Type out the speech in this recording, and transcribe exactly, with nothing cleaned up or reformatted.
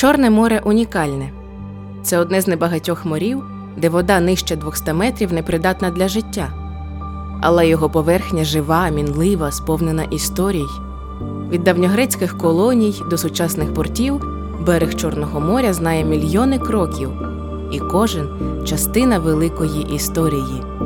Чорне море унікальне. Це одне з небагатьох морів, де вода нижче двохсот метрів непридатна для життя. Але його поверхня жива, мінлива, сповнена історій. Від давньогрецьких колоній до сучасних портів берег Чорного моря знає мільйони кроків, і кожен – частина великої історії.